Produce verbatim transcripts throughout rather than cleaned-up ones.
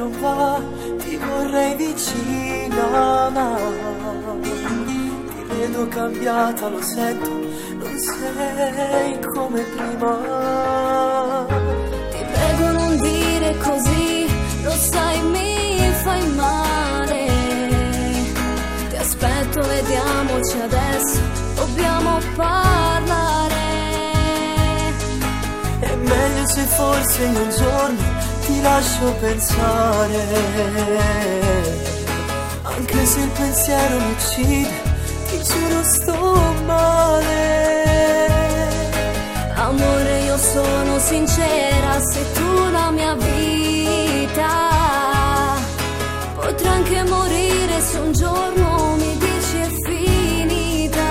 non va, ti vorrei vicina, ma ti vedo cambiata, lo sento, non sei come prima. Ti prego non dire così, lo sai mi fai male. Ti aspetto, vediamoci adesso, dobbiamo parlare. È meglio se forse io un giorno ti lascio pensare, anche se il pensiero mi uccide, ti giuro sto male. Amore, io sono sincera, sei tu la mia vita. Potrei anche morire se un giorno mi dici è finita.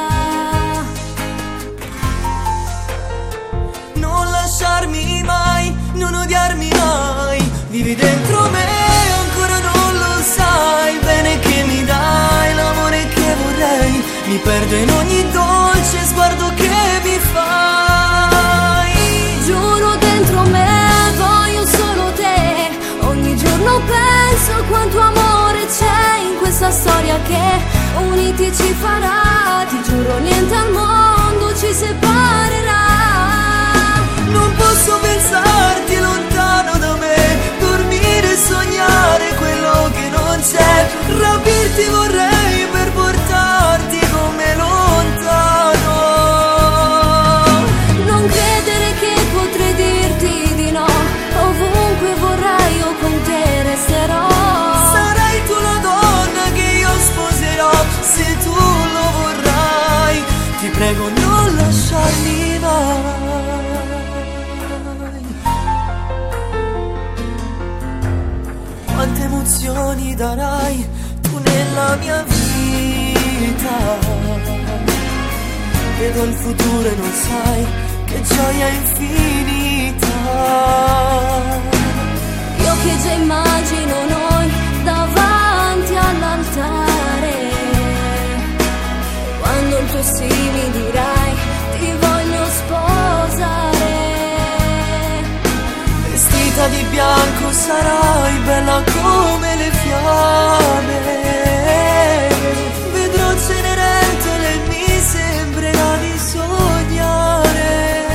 Non lasciarmi mai, non odiarmi mai, vivi dentro me, ancora non lo sai bene che mi dai l'amore che vorrei. Mi perdo in ogni dolce sguardo che mi fai. Giuro dentro me voglio solo te. Ogni giorno penso quanto amore c'è in questa storia che uniti ci farà. Ti giuro niente al mondo ci separerà. Non posso pensarti lontano da me, dormire e sognare quello che non c'è. Rapirti vorrei per portarti con me lontano. Non credere che potrei dirti di no, ovunque vorrai io con te resterò. Sarai tu la donna che io sposerò, se tu lo vorrai. Ti prego non lasciarmi mai. Quante emozioni darai tu nella mia vita. Vedo il futuro e non sai che gioia infinita. Io che già immagino noi davanti all'altare, quando il tuo sì mi dirai ti voglio sposare. Vestita di bianco sarai bella come le fiamme. Vedrò Cenerentola e mi sembrerà di sognare.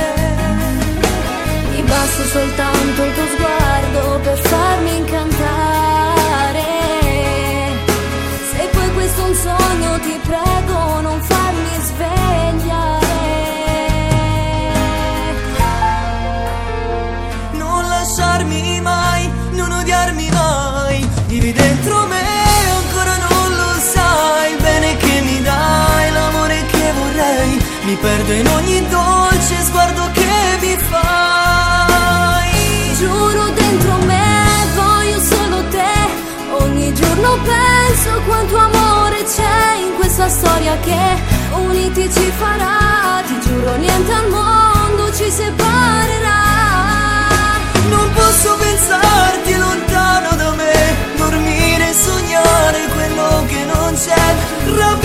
Mi basta soltanto il tuo sguardo per farmi incantare. Se poi questo è un sogno ti prego non farmi svegliare. Non lasciarmi mai, non odiarmi mai, vivi dentro me, ancora non lo sai bene che mi dai l'amore che vorrei. Mi perdo in ogni dolce sguardo che mi fai. Giuro dentro me voglio solo te. Ogni giorno penso quanto amore c'è in questa storia che uniti ci farà. Ti giuro niente al mondo ci separerà. Non posso pensarti lontano da me, dormire e sognare quello che non c'è.